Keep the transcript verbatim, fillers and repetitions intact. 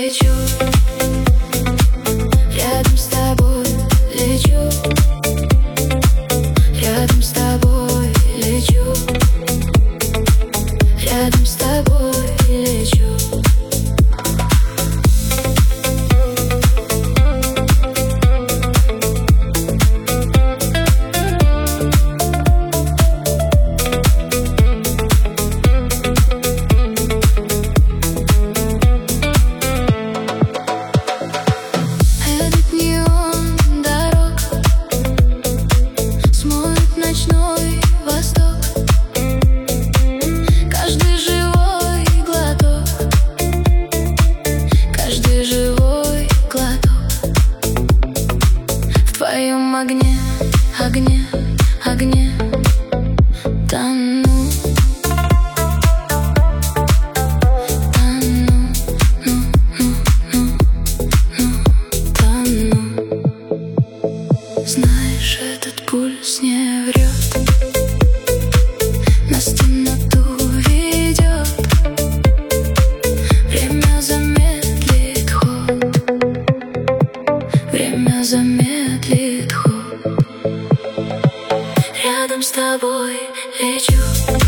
лечу, рядом с тобой лечу, рядом с тобой лечу, рядом с тобой лечу. В твоем огне, огне, огне тону, тону, ну, ну, ну, ну, тону. Знаешь, этот пульс не врет, нас в темноту ведет. Время замедлит ход, время замедлит ход. Рядом с тобой лечу.